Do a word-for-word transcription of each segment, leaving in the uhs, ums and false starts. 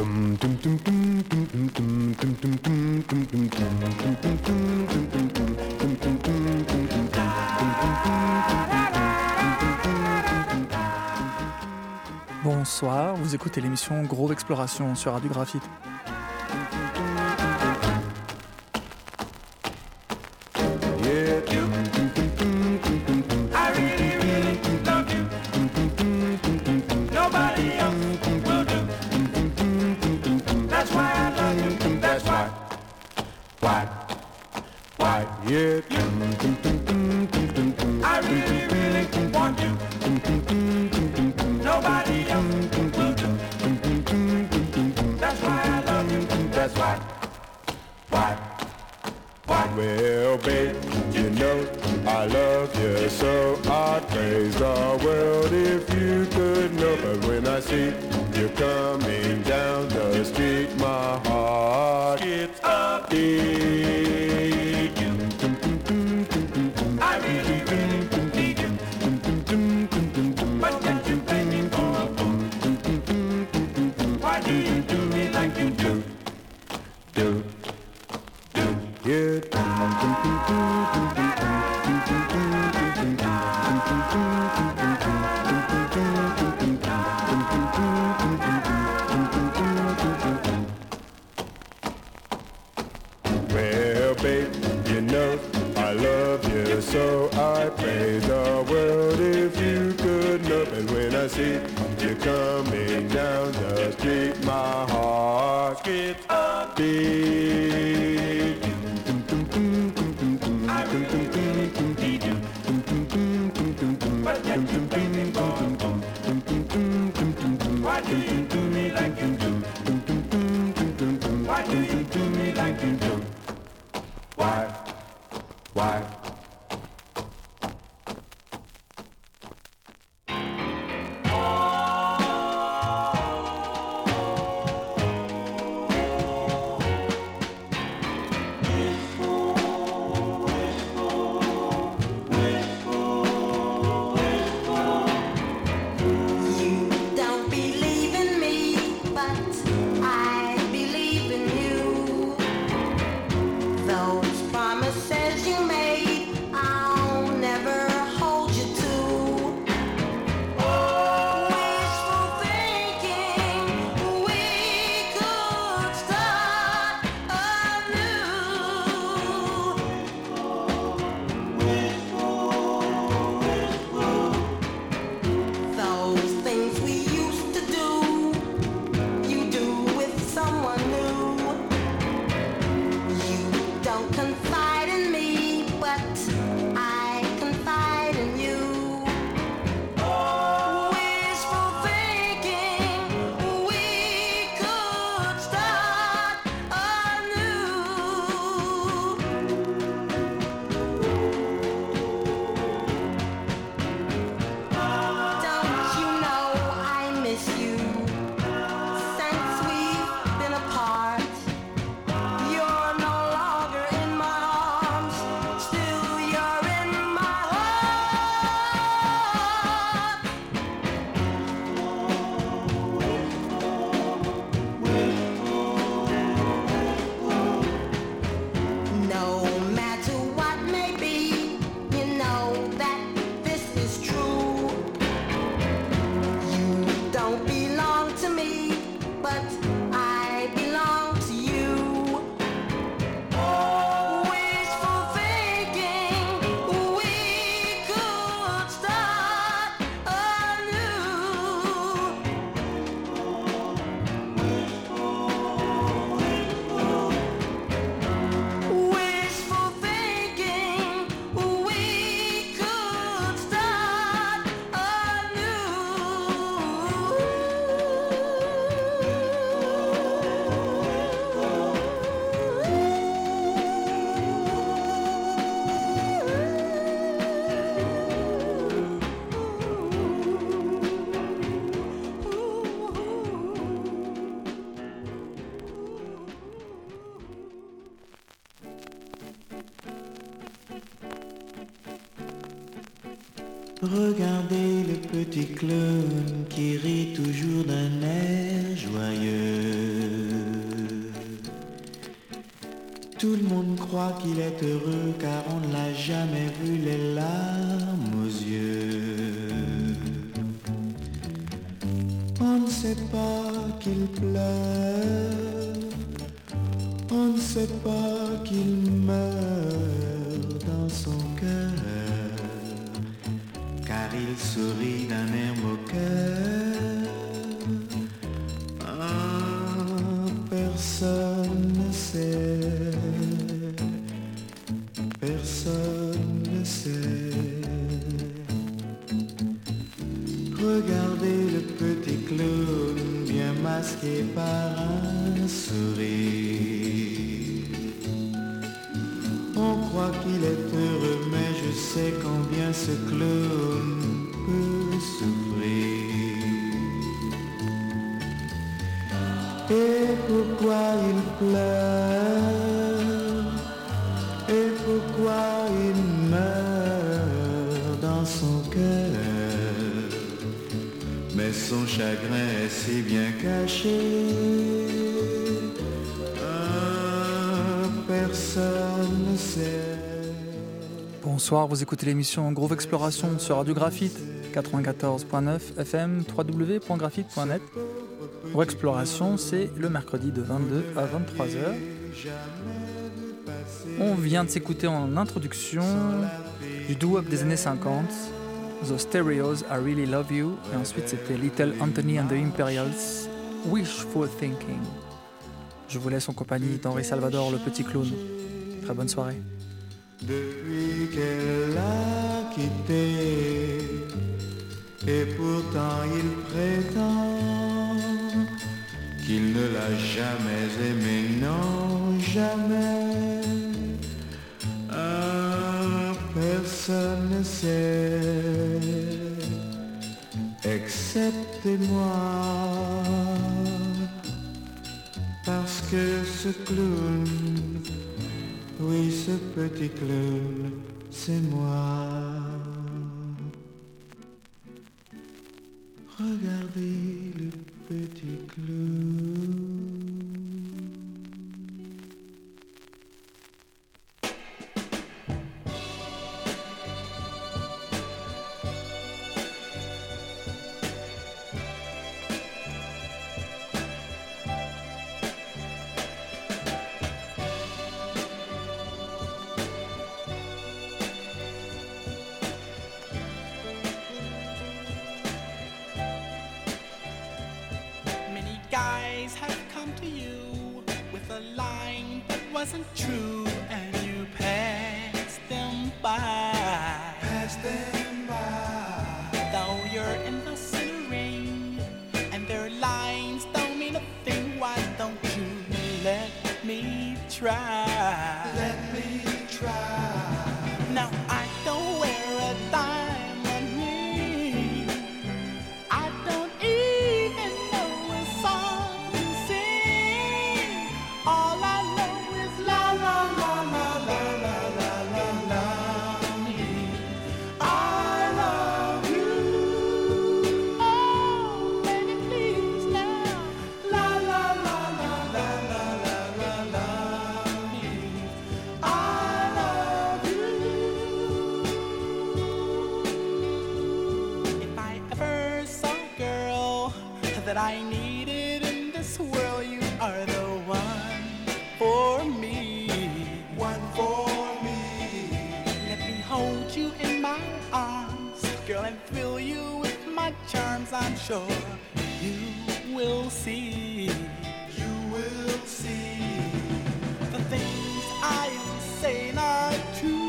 Bonsoir, vous écoutez l'émission Groove Exploration sur Radio Graphite. Well, babe, you know I love you, so I'd praise the world if you could know. But when I see you coming down the street, my heart skips a beat. I really, really need you, but can't you play me for a fool? Why do you do me like you do? Do, do, yeah. Well, babe, you know I love you, so I praise the world if you could know. And when I see you coming down the street, my heart skips a beat. I really, really need you, but yet you play me for a fool. Why do you do me like you do? Why do you do me like you do? Why? Why? Wishful, wishful, wishful. Regardez le petit clown qui rit toujours d'un air joyeux. Tout le monde croit qu'il est heureux car on ne l'a jamais vu les larmes aux yeux. On ne sait pas qu'il pleure, on ne sait pas qu'il meurt dans son cœur, car il sourit d'un air moqueur. Ah, personne ne sait, personne ne sait. Regardez le petit clown bien masqué par un sourire. On croit qu'il est heureux, mais je sais combien ce clown peut souffrir. Et pourquoi il pleure? Et pourquoi il meurt dans son cœur? Mais son chagrin est si bien caché. Ah, personne ne sait. Bonsoir, vous écoutez l'émission Groove Exploration sur Radio Graphite quatre-vingt-quatorze point neuf F M, w w w point graphite point net. Groove Exploration, c'est le mercredi de vingt-deux à vingt-trois heures. On vient de s'écouter en introduction du doo-wop des années cinquante, The Stereos, I Really Love You, et ensuite c'était Little Anthony and the Imperials, Wishful Thinking. Je vous laisse en compagnie d'Henri Salvador, le petit clown. Très bonne soirée. Depuis qu'elle a quitté, et pourtant il prétend qu'il ne l'a jamais aimé, non, jamais. Ah, personne ne sait, excepté moi, parce que ce clown, oui, ce petit clown, c'est moi. Regardez le petit clown. Wasn't true, and you passed them by. Passed them by. Though you're in the center ring, and their lines don't mean a thing. Why don't you let me try? Let me try. Now I don't wear a diamond ring. I don't even know a song to sing. All I that I needed in this world, you are the one for me. One for me. Let me hold you in my arms, girl, and fill you with my charms. I'm sure you will see. You will see. The things I am saying are true.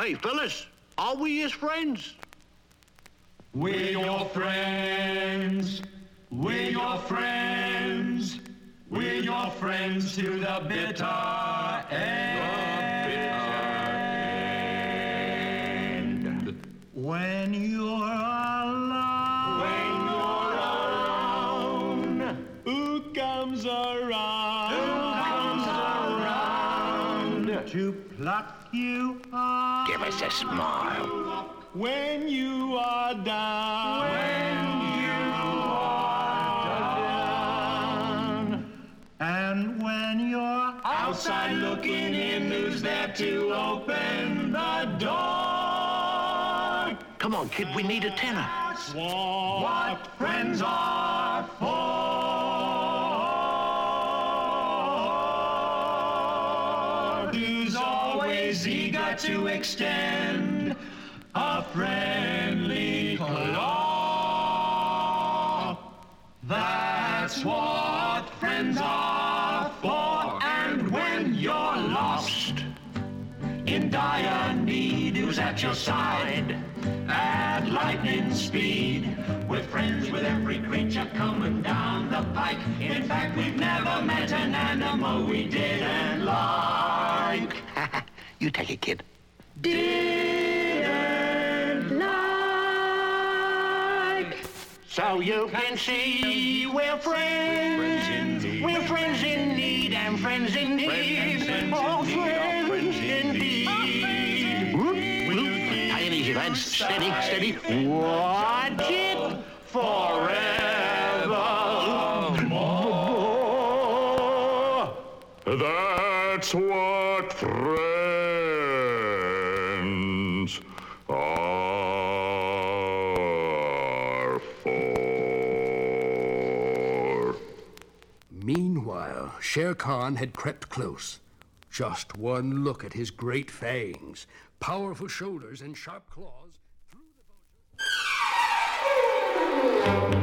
Hey, fellas, are we his friends? We're your friends. We're your friends. We're your friends to the bitter end. When you're alone, When you're alone, who comes around? who comes around? To pluck you up Give us a smile. when you are down. When you are down. And when you're outside looking in, who's there to open the door? Come on, kid, we need a tenor. What friends are for. Who's always eager to extend a friendly claw. That's what friends are for. And when you're lost, in dire need, who's at your side at lightning speed, with friends with every creature coming down the pike. In fact, we've never met an animal we didn't like. You take it, kid. Didn't like. So you can see we're friends. We're friends in need and friends in need. Oh, friends indeed. Tie it easy, lads. Steady, steady. Watch it forevermore. That's what friends are for. Meanwhile, Shere Khan had crept close. Just one look at his great fangs, powerful shoulders, and sharp claws threw the vulture.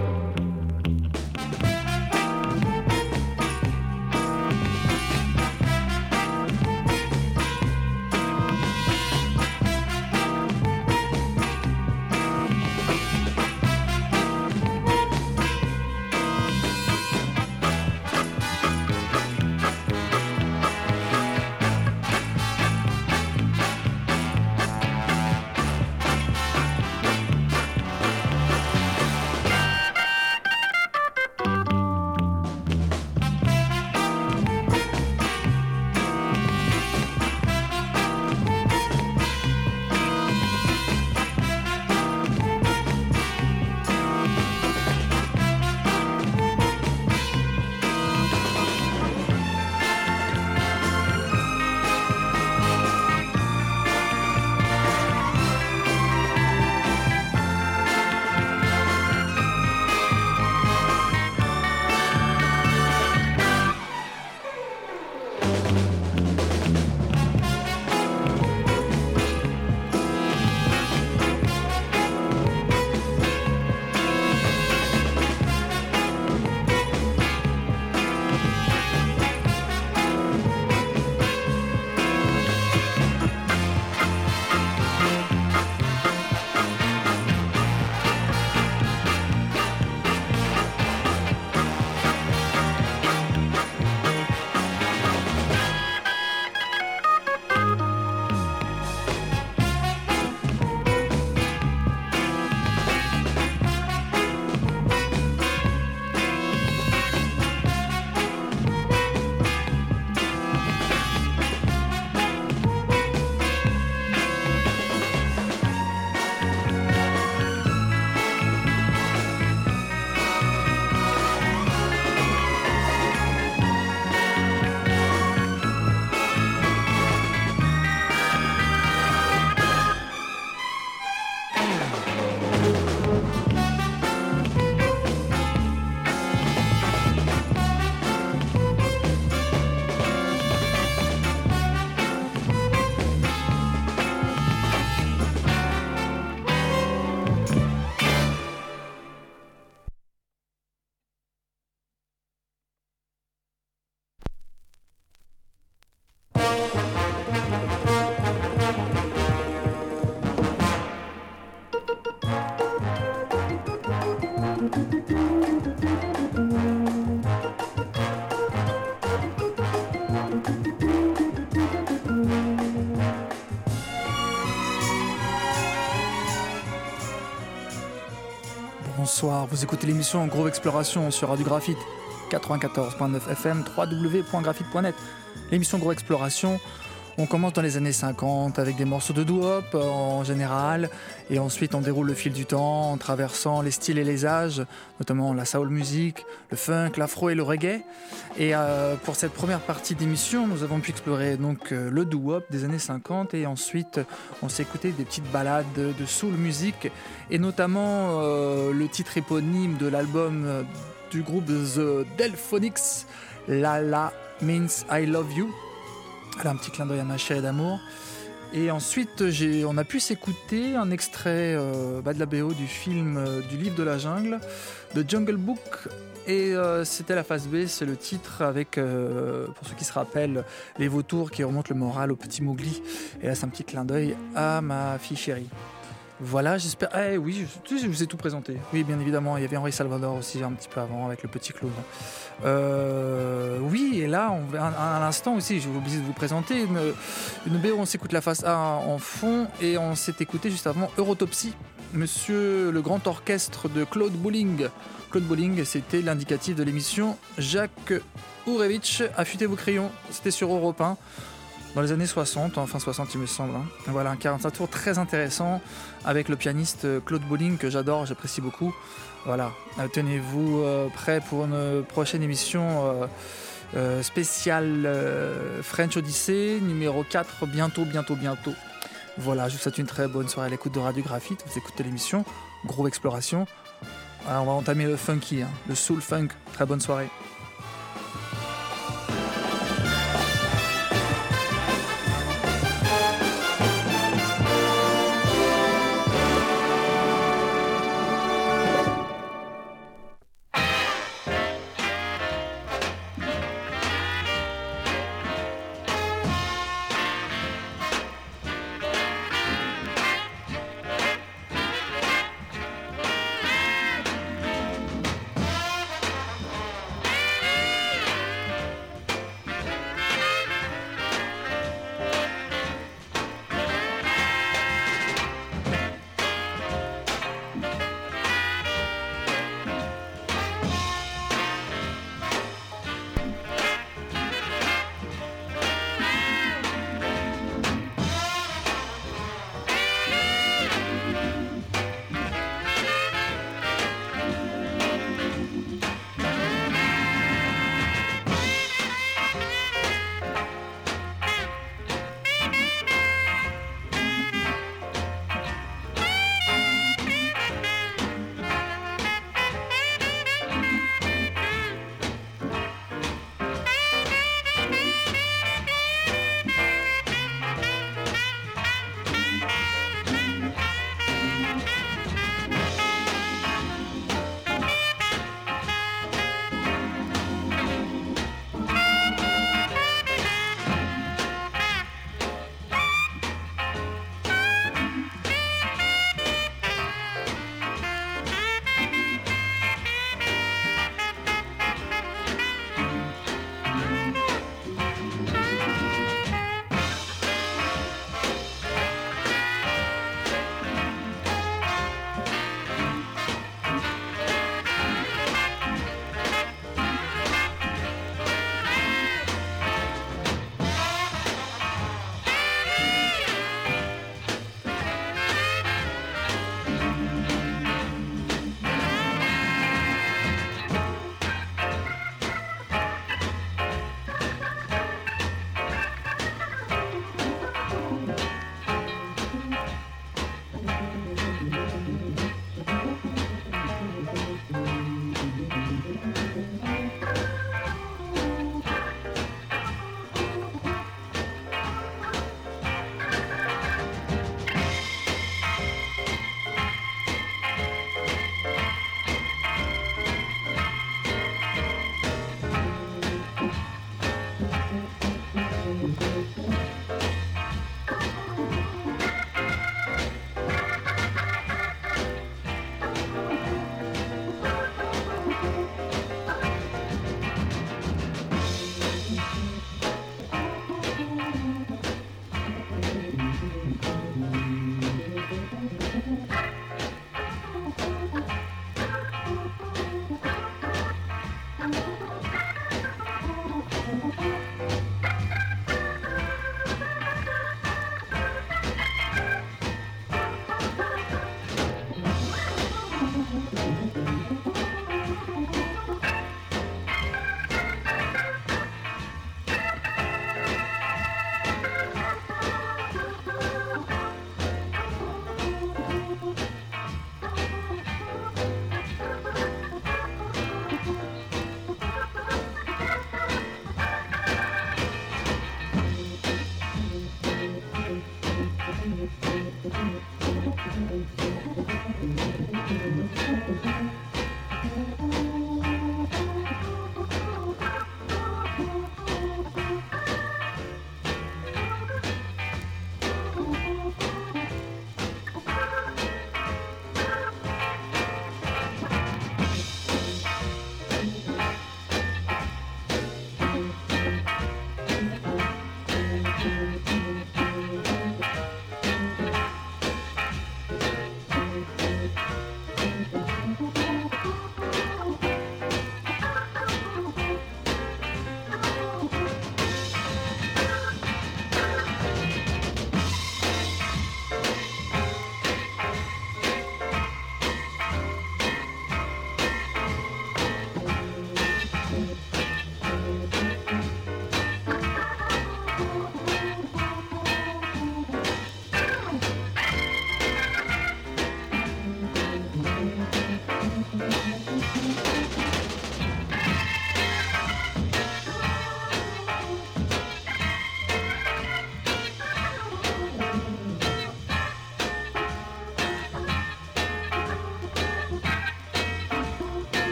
bonsoir. Vous écoutez l'émission Groove Exploration sur Radio Graphite quatre-vingt-quatorze virgule neuf F M, w w w point graphite point net. L'émission Groove Exploration, on commence dans les années cinquante avec des morceaux de doo-wop en général, et ensuite on déroule le fil du temps en traversant les styles et les âges, notamment la soul music, le funk, l'afro et le reggae. Et euh, pour cette première partie d'émission, nous avons pu explorer donc euh, le doo-wop des années cinquante, et ensuite on s'est écouté des petites balades de, de soul music, et notamment euh, le titre éponyme de l'album euh, du groupe The Delphonics, La La Means I Love You. Elle a un petit clin d'œil à ma chérie d'amour. Et ensuite, j'ai, on a pu s'écouter un extrait euh, bah, de la B O du film euh, du livre de la jungle, de Jungle Book. Et euh, c'était la phase B, c'est le titre avec, euh, pour ceux qui se rappellent, les vautours qui remontent le moral au petit Mowgli. Et là, c'est un petit clin d'œil à ma fille chérie. Voilà, j'espère. Eh oui, je, je vous ai tout présenté. Oui, bien évidemment, il y avait Henri Salvador aussi un petit peu avant avec le petit clown. Euh, oui, et là, on, à, à l'instant aussi, j'ai oublié de vous présenter une, une B O. On s'écoute la face A en fond, et on s'est écouté juste avant Eurotopsy, Monsieur le grand orchestre de Claude Bolling. Claude Bolling, c'était l'indicatif de l'émission Jacques Ourevitch, affûtez vos crayons. C'était sur Europe un. Dans les années soixante, enfin soixante il me semble. Hein. Voilà, un quarante-cinq tours très intéressant avec le pianiste Claude Bolling que j'adore, j'apprécie beaucoup. Voilà, euh, tenez-vous euh, prêts pour une prochaine émission euh, euh, spéciale euh, French Odyssey numéro quatre, bientôt, bientôt, bientôt. Voilà, je vous souhaite une très bonne soirée à l'écoute de Radio Graphite. Vous écoutez l'émission Groove Exploration. Alors, on va entamer le funky, hein, le soul funk. Très bonne soirée.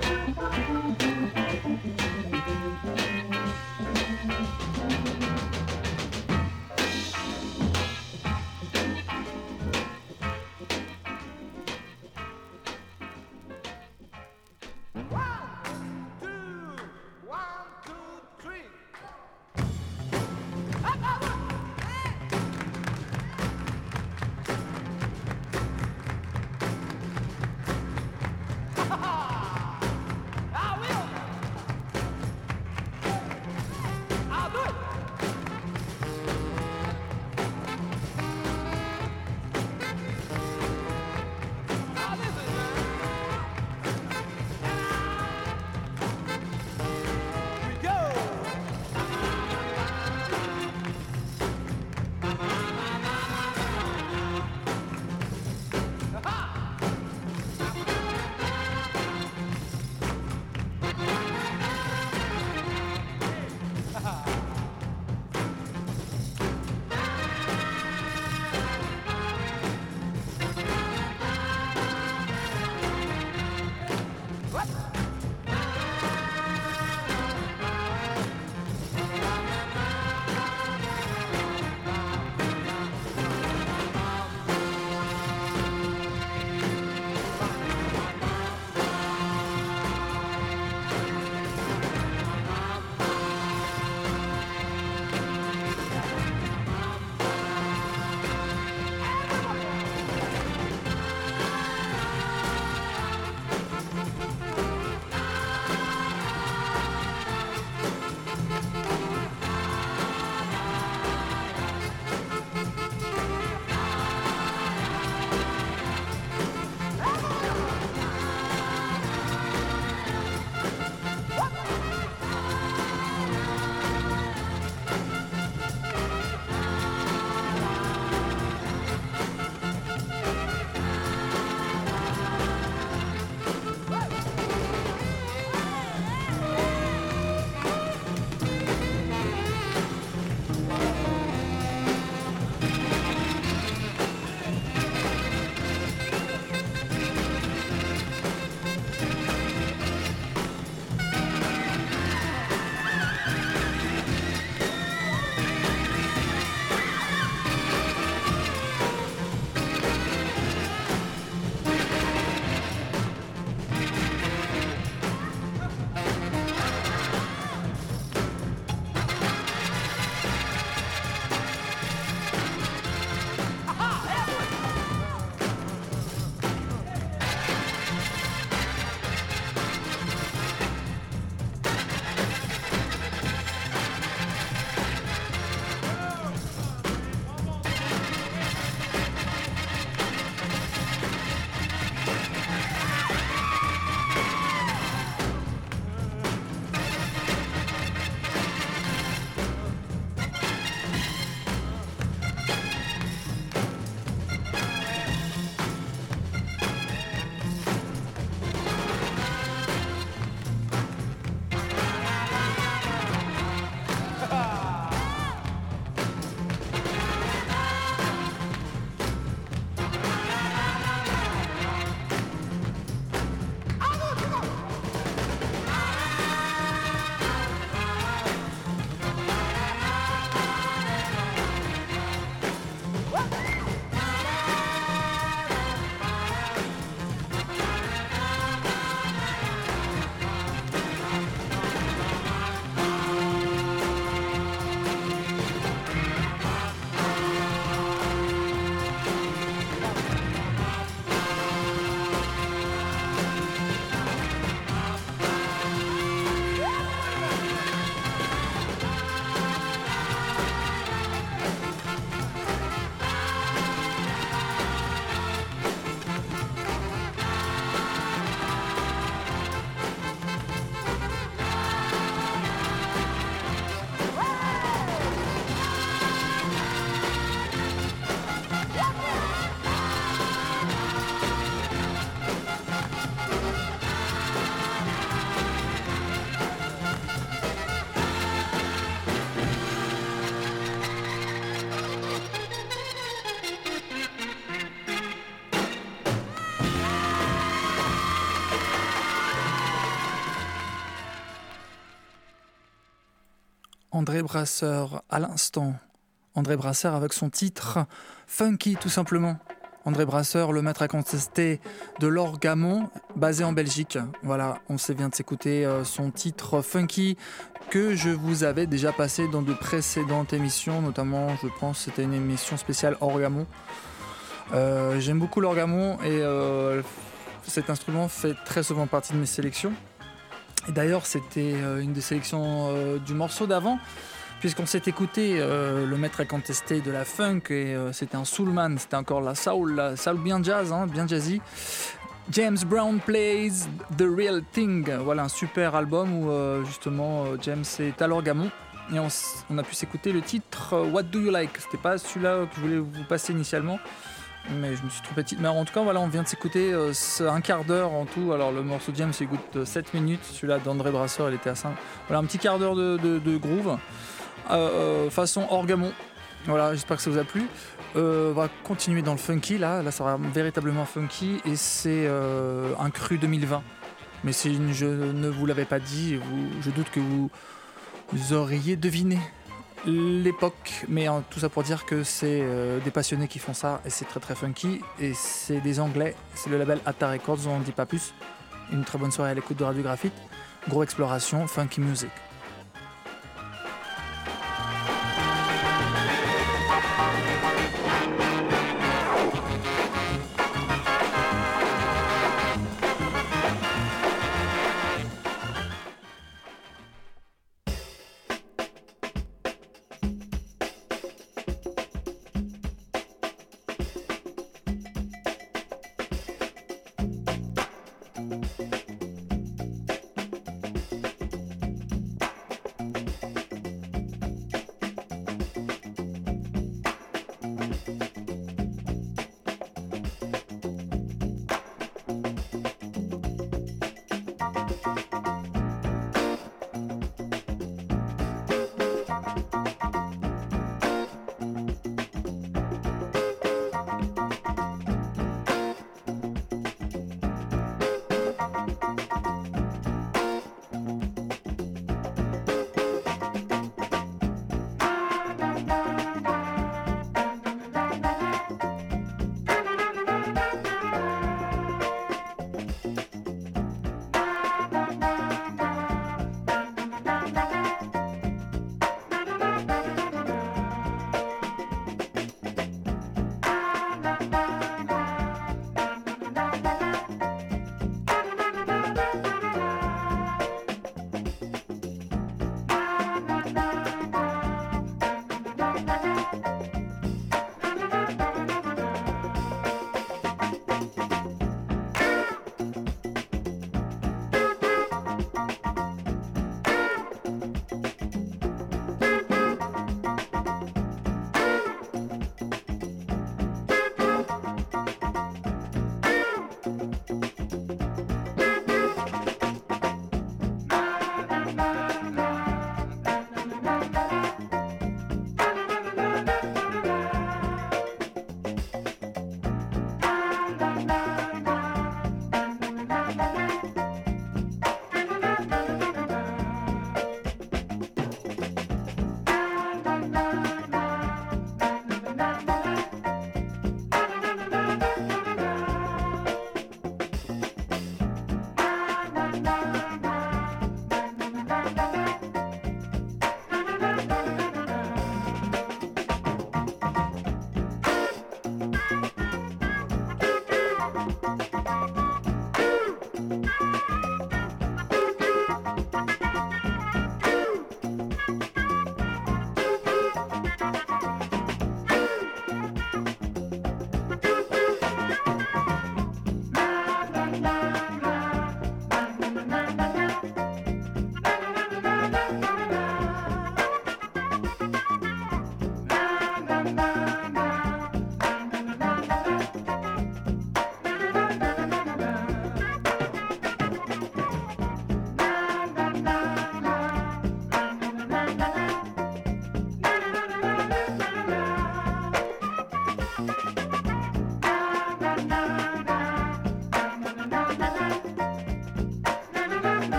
Now listen, man. André Brasseur à l'instant. André Brasseur avec son titre Funky tout simplement. André Brasseur, le maître incontesté de l'Orgamon, basé en Belgique. Voilà, on s'est vient de s'écouter euh, son titre Funky que je vous avais déjà passé dans de précédentes émissions, notamment je pense c'était une émission spéciale Orgamon. Euh, j'aime beaucoup l'Orgamon et euh, cet instrument fait très souvent partie de mes sélections. Et d'ailleurs c'était euh, une des sélections euh, du morceau d'avant, puisqu'on s'est écouté euh, le maître incontesté de la funk et euh, c'était un soulman, c'était encore la soul, la soul bien jazz, hein, bien jazzy. James Brown Plays The Real Thing, voilà un super album où euh, justement euh, James est à l'Orgamon et on, on a pu s'écouter le titre euh, What Do You Like. C'était pas celui-là que je voulais vous passer initialement, mais je me suis trompé de titre. Mais en tout cas voilà, on vient de s'écouter euh, un quart d'heure en tout. Alors le morceau de James il goûte euh, sept minutes, celui-là d'André Brasseur il était à cinq. Voilà un petit quart d'heure de, de, de groove euh, façon Orgamon. Voilà, j'espère que ça vous a plu. Euh, on va continuer dans le funky là, là ça sera véritablement funky et c'est euh, un cru deux mille vingt. Mais si je ne vous l'avais pas dit, vous, je doute que vous, vous auriez deviné l'époque. Mais hein, tout ça pour dire que c'est euh, des passionnés qui font ça et c'est très très funky et c'est des Anglais, c'est le label Atta Records, on ne dit pas plus. Une très bonne soirée à l'écoute de Radio Graphite. Gros exploration, funky music.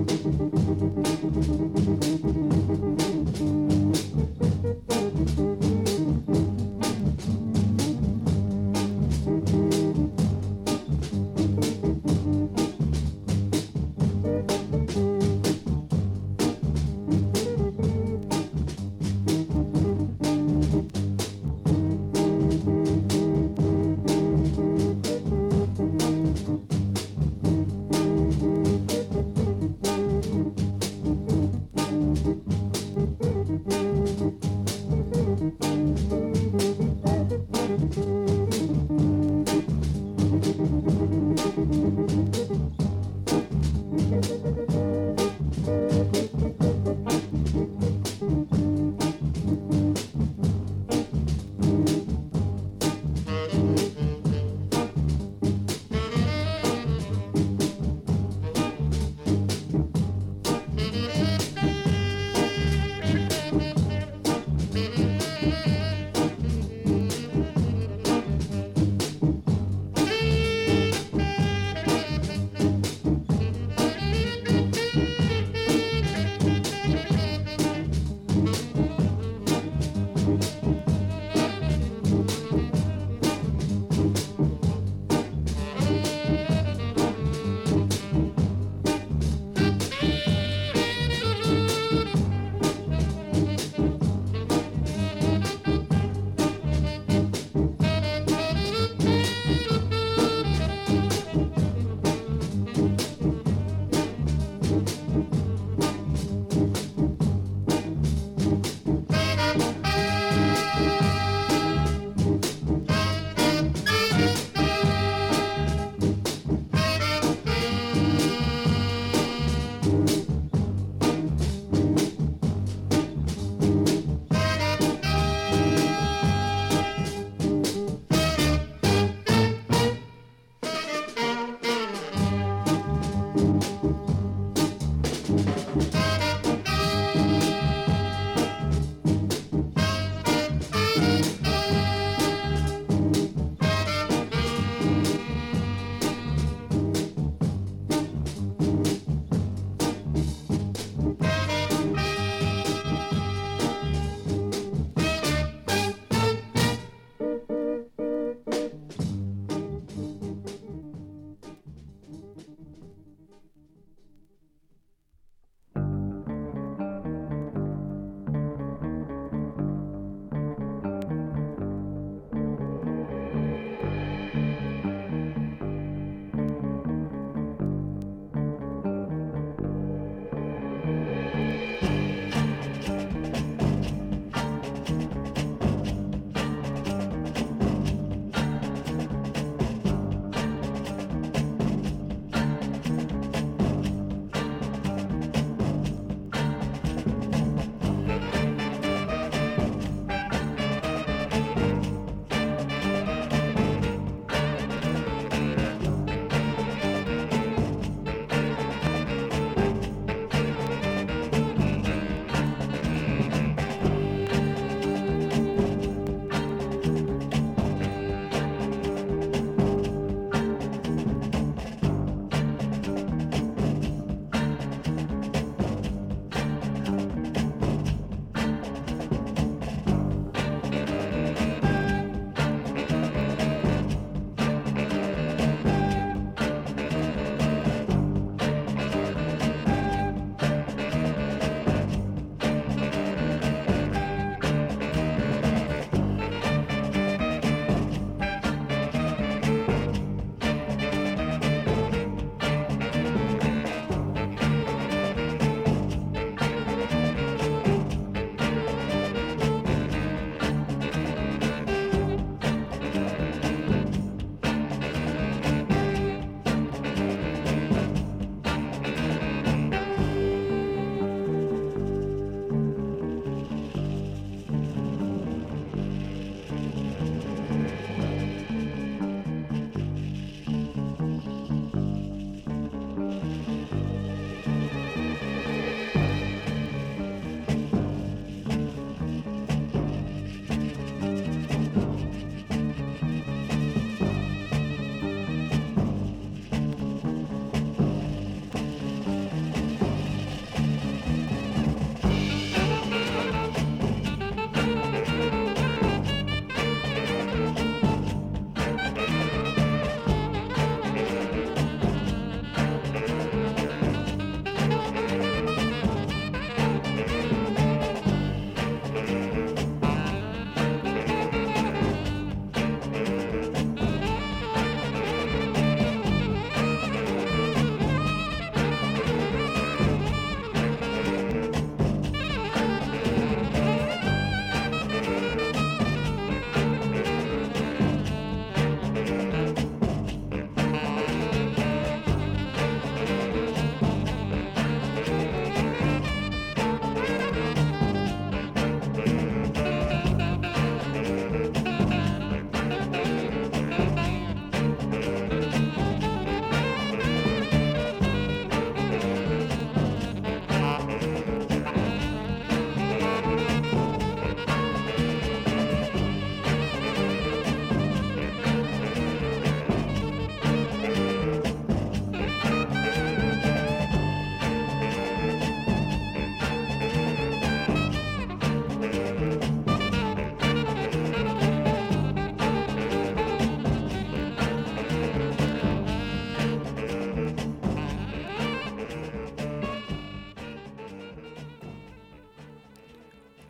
Thank you.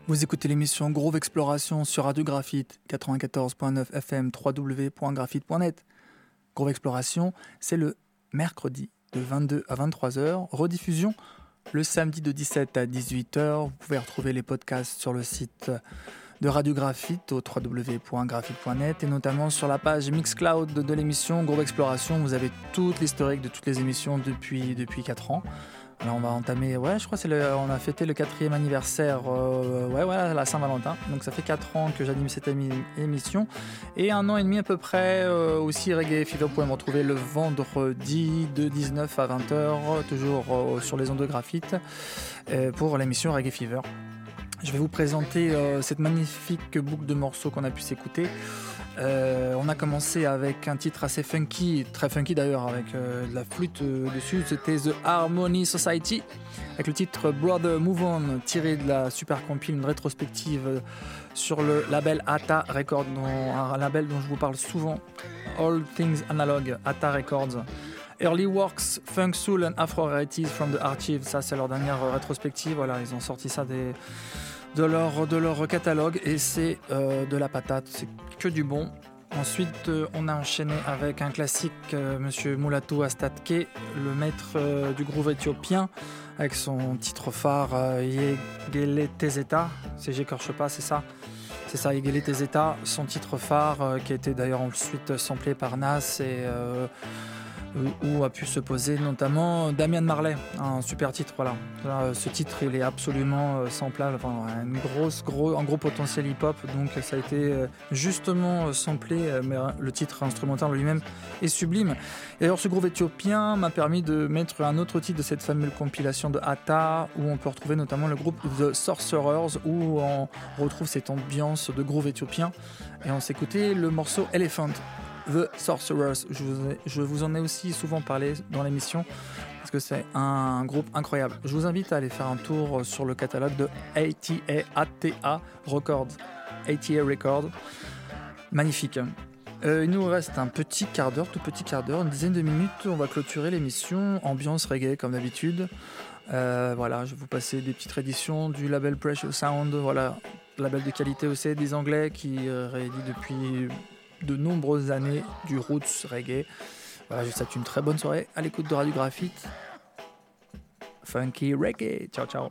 Vous écoutez l'émission Groove Exploration sur Radio Graphite, quatre-vingt-quatorze point neuf F M, w w w point graphite point net. Groove Exploration, c'est le mercredi de vingt-deux à vingt-trois heures, rediffusion le samedi de dix-sept à dix-huit heures. Vous pouvez retrouver les podcasts sur le site de Radio Graphite au w w w point graphite point net et notamment sur la page Mixcloud de, de l'émission Groove Exploration. Vous avez toute l'historique de toutes les émissions depuis, depuis quatre ans. Alors on va entamer, ouais, je crois que c'est le, on a fêté le quatrième anniversaire, euh, ouais, ouais, la Saint-Valentin. Donc ça fait quatre ans que j'anime cette émi- émission et un an et demi à peu près euh, aussi Reggae Fever. Vous pouvez me retrouver le vendredi de dix-neuf à vingt heures, toujours euh, sur les ondes de Graphite euh, pour l'émission Reggae Fever. Je vais vous présenter euh, cette magnifique boucle de morceaux qu'on a pu s'écouter. Euh, on a commencé avec un titre assez funky, très funky d'ailleurs, avec euh, de la flûte euh, dessus. C'était The Harmony Society, avec le titre Brother Move On, tiré de la super compile, une rétrospective sur le label Atta Records, dont, un label dont je vous parle souvent, All Things Analog, Atta Records. Early Works, Funk Soul and Afro Rarities from the Archive, ça c'est leur dernière rétrospective. Voilà, ils ont sorti ça des... De leur, de leur catalogue et c'est euh, de la patate, c'est que du bon. Ensuite, euh, on a enchaîné avec un classique, euh, Monsieur Mulatu Astatke, le maître euh, du groove éthiopien, avec son titre phare euh, Yegele Tezeta, si j'écorche pas, c'est ça, c'est ça, Yegele Tezeta, son titre phare euh, qui a été d'ailleurs ensuite samplé par Nas et euh, où a pu se poser notamment Damian Marley, un super titre, voilà. Là, ce titre il est absolument samplable, enfin, une grosse, gros, un gros potentiel hip-hop, donc ça a été justement samplé, mais le titre instrumental lui-même est sublime. Et d'ailleurs ce groove éthiopien m'a permis de mettre un autre titre de cette fameuse compilation de Atta, où on peut retrouver notamment le groupe The Sorcerers, où on retrouve cette ambiance de groove éthiopien, et on s'écoutait le morceau Elephant. The Sorcerers, je vous, ai, je vous en ai aussi souvent parlé dans l'émission parce que c'est un groupe incroyable. Je vous invite à aller faire un tour sur le catalogue de A T A, A T A Records, A T A Records, magnifique. Euh, il nous reste un petit quart d'heure, tout petit quart d'heure, une dizaine de minutes. On va clôturer l'émission ambiance reggae comme d'habitude. Euh, voilà, je vais vous passer des petites rééditions du label Precious Sound, voilà, label de qualité aussi des Anglais qui euh, réédit depuis de nombreuses années du roots reggae. Voilà, je vous souhaite une très bonne soirée à l'écoute de Radio Graphite. Funky reggae. Ciao, ciao.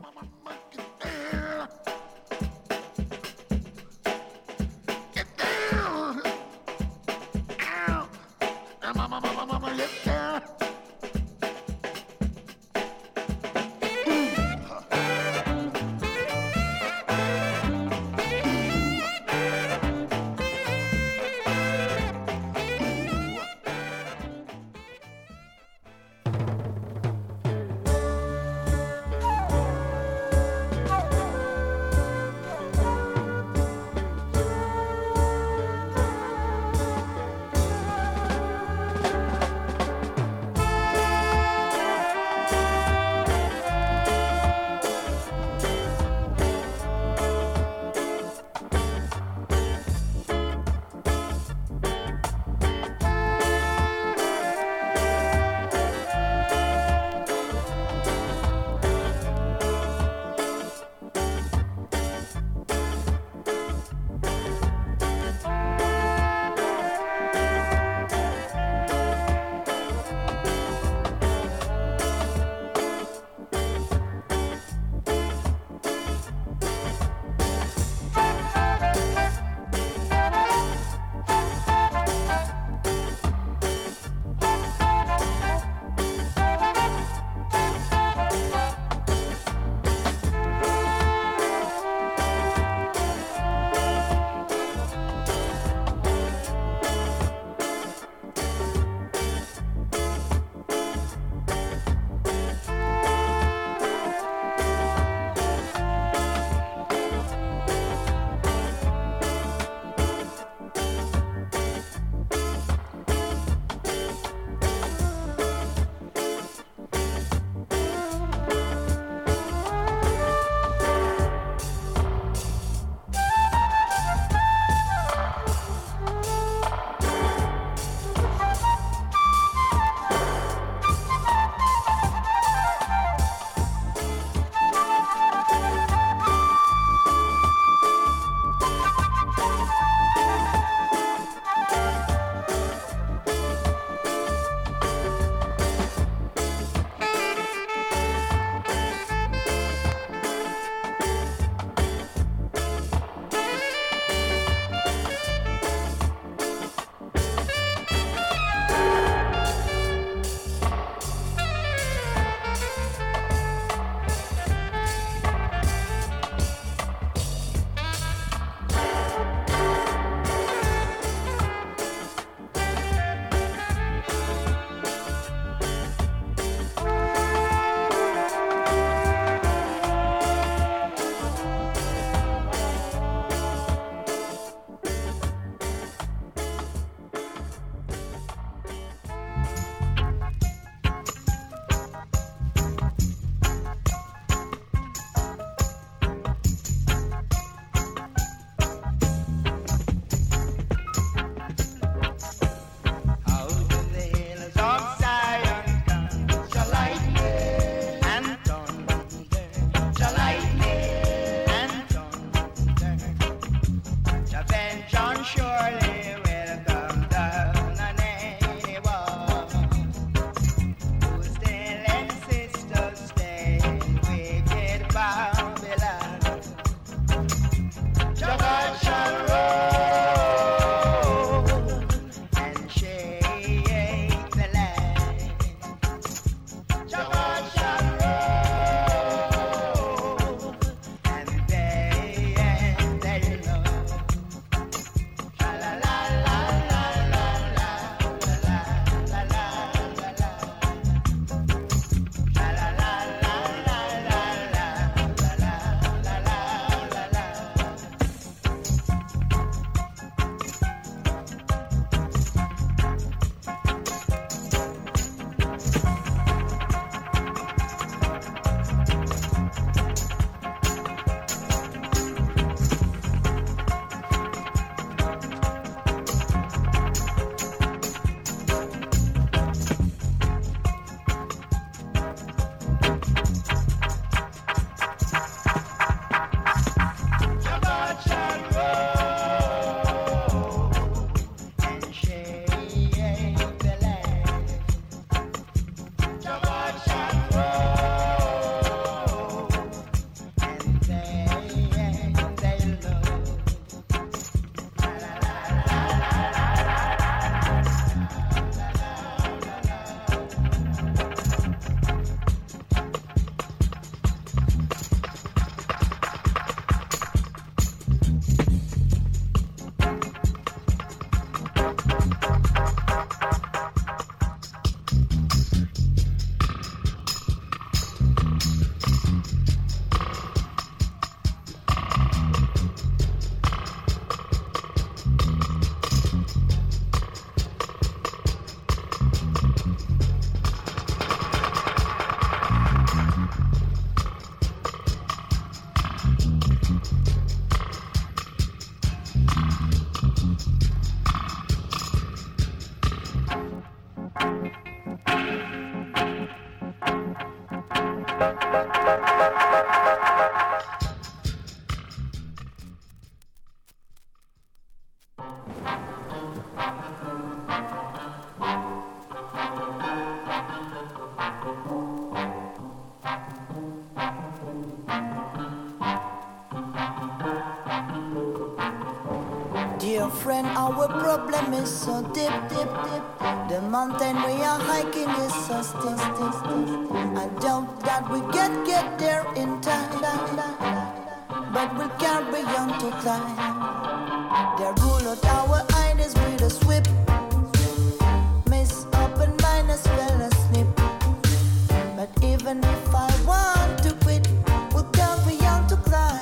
friend, our problem is so deep, deep, deep. The mountain we are hiking is so steep, steep, steep. I doubt that we can get there in time, but we'll carry on to climb. They rule out our ideas with a sweep. Miss up and minus fell asleep. But even if I want to quit, we'll carry on to climb.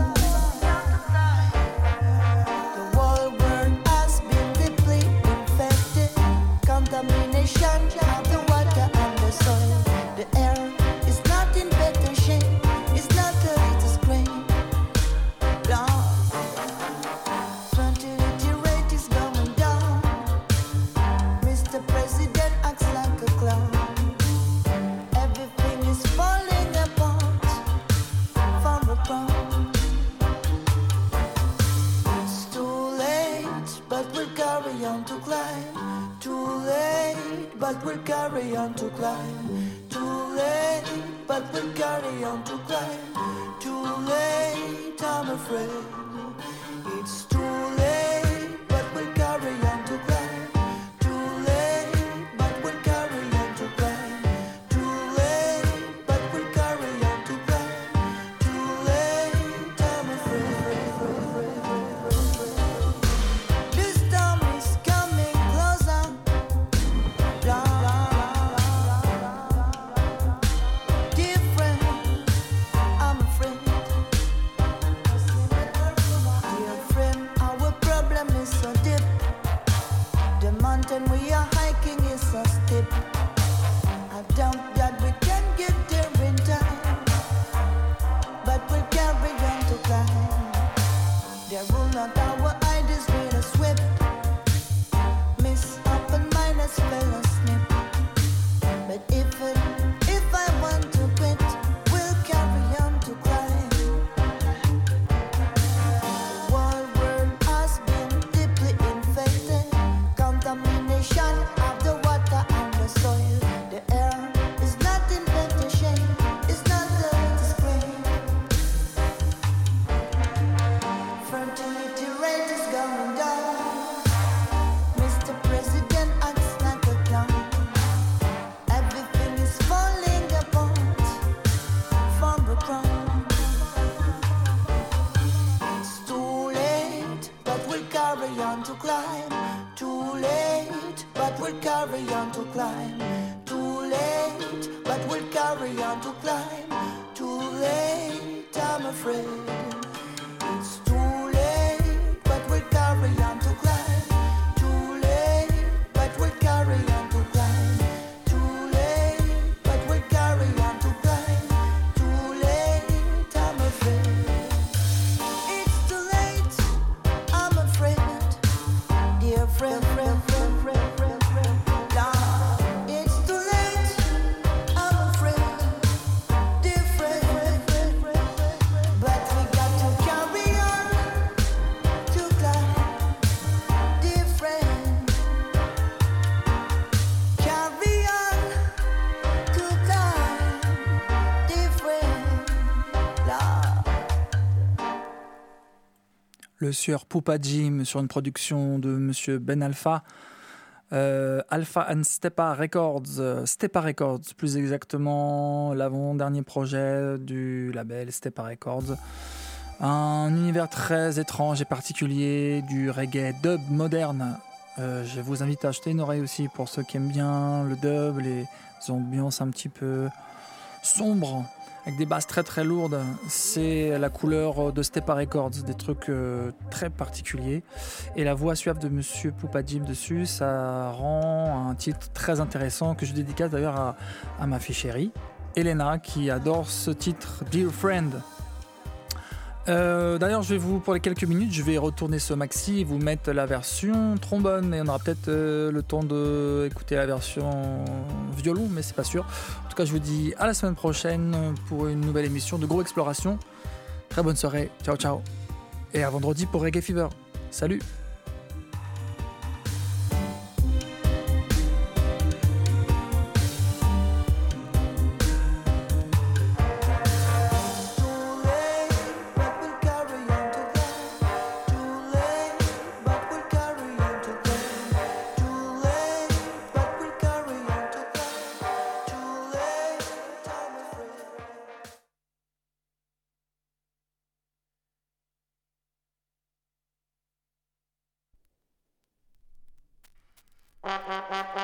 The whole world has been deeply infected. Contamination of the water and the soil. The air is not in better shape. It's not the latest grain. No. Fertility rate is going down. Mister President acts like a clown. Everything is falling apart from the ground. It's too late, but we'll carry on to climb. Too late, but we'll carry on to climb. Too late, but we'll carry on to climb. Too late, I'm afraid. It's too late, but we'll carry on to climb. Too late, but we'll carry on to climb. Too late, but we'll carry on to climb. Too late, I'm afraid. This storm is coming closer. Different, I'm afraid. Dear friend, our problem is so deep. The mountain we are hiking is so steep. I doubt that we can get there in time, but we'll carry on to climb. They rule not our ideas with a sweep. Miss up and minus fell asleep. But if it, if I want to quit, we'll carry on to climb. The whole world has been deeply infected. Contamination of the water and the soil. The air is not in better shape. It's not the latest grain. Fertility rate is going down. Mister President acts like a clown. Everything is falling apart from the ground. It's too late, but we'll carry on to climb. Too late, but we'll carry on to climb. Too late, but we'll carry on to climb. Too late, I'm afraid. It's too late, but we'll carry on to climb. Too late, but we'll carry on to climb. Too late, but we'll carry on to climb. Too late, I'm afraid. It's too late, I'm afraid. Dear friend, friend, friend, friend, friend, friend. Lord, it's too late, I'm afraid. Dear friend, friend, friend, friend, friend. But we got to carry on to climb. Dear friend, carry on to climb. Dear friend, Lord. Le sieur Poupa Jim sur une production de Monsieur Ben Alpha, euh, Alpha and Stepa Records, euh, Stepa Records plus exactement, l'avant-dernier projet du label Stepa Records. Un univers très étrange et particulier, du reggae dub moderne. Euh, je vous invite à jeter une oreille aussi pour ceux qui aiment bien le dub, les ambiances un petit peu sombres, avec des basses très très lourdes. C'est la couleur de Stepa Records, des trucs euh, très particuliers. Et la voix suave de Monsieur Poupa Jim dessus, ça rend un titre très intéressant que je dédicace d'ailleurs à, à ma fille chérie, Elena, qui adore ce titre, Dear Friend. Euh, d'ailleurs, je vais vous, pour les quelques minutes, je vais retourner ce maxi et vous mettre la version trombone, et on aura peut-être euh, le temps d'écouter la version violon, mais c'est pas sûr. En tout cas, je vous dis à la semaine prochaine pour une nouvelle émission de Gros Exploration. Très bonne soirée, ciao ciao, et à vendredi pour Reggae Fever. Salut. But we'll Thank you.